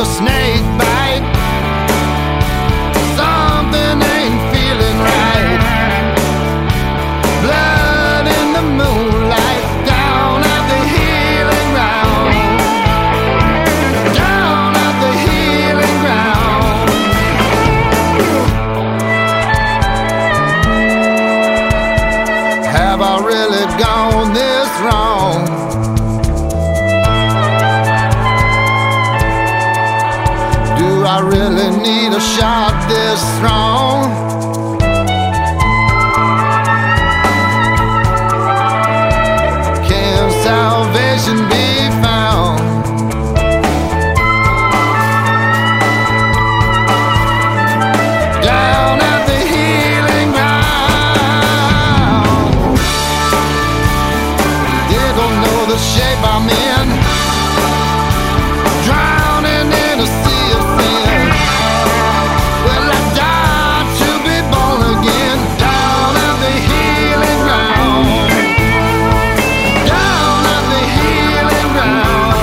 another snake bite. Something ain't feeling right. Blood in the moonlight, down at the healing ground. Down at the healing ground. Have I really gone this wrong? Do I really need a shot this strong? Can salvation be found? Down at the healing ground. You don't know the shape I'm in, drowning in a sea of sin. Well, I died to be born again. Down at the healing ground. Down at the healing ground.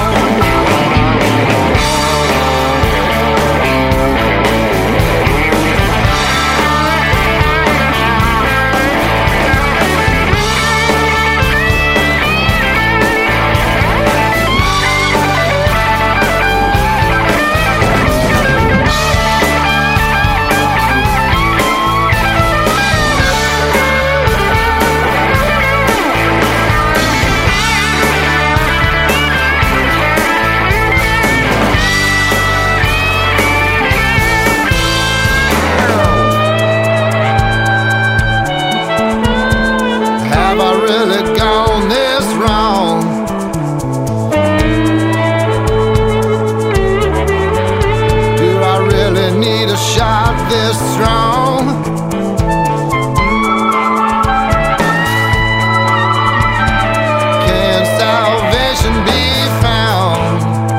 Have I really gone this wrong? Do I really need a shot this strong? Can salvation be found?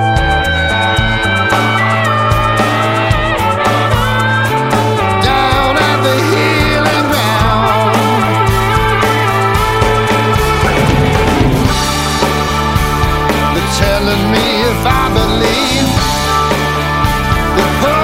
Down at the healing ground. They're telling me if I believe, the